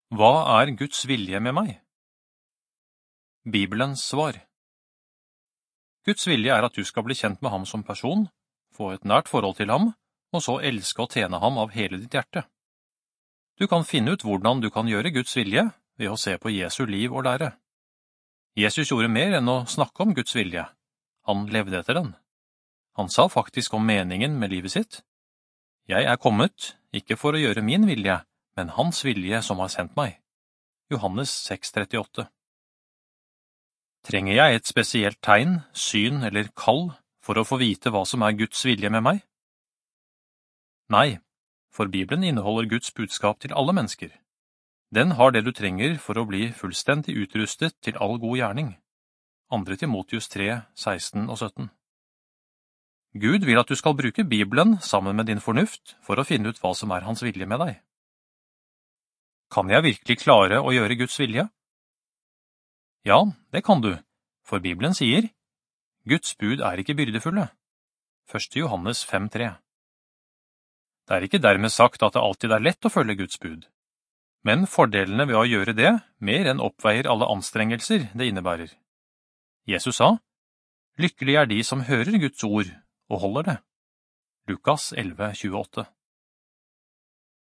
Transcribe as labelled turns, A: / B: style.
A: Hva er Guds vilje med meg? Bibelens svar. Guds vilje er at du skal bli kjent med ham som person, få et nært forhold til ham, og så elske og tjene ham av hele ditt hjerte. Du kan finne ut hvordan du kan gjøre Guds vilje ved å se på Jesu liv og lære. Jesus gjorde mer enn å snakke om Guds vilje. Han levde etter den. Han sa faktisk om meningen med livet sitt. Jeg er kommet, ikke for å gjøre min vilje, men hans vilje som har sendt meg. Johannes 6,38. Trenger jeg et spesielt tegn, syn eller kall for å få vite hva som er Guds vilje med meg? Nei, for Bibelen inneholder Guds budskap til alle mennesker. Den har det du trenger for å bli fullstendig utrustet til all god gjerning. 2. Timotius 3, 16 og 17. Gud vil at du skal bruke Bibelen sammen med din fornuft for å finne ut hva som er hans vilje med deg. Kan jeg virkelig klare å gjøre Guds vilje? Ja, det kan du, for Bibelen sier, Guds bud er ikke byrdefulle. 1. Johannes 5,3. Det er ikke dermed sagt at det alltid er lett å følge Guds bud, men fordelene ved å gjøre det mer enn oppveier alle anstrengelser det innebærer. Jesus sa, lykkelig er de som hører Guds ord og holder det. Lukas 11,28.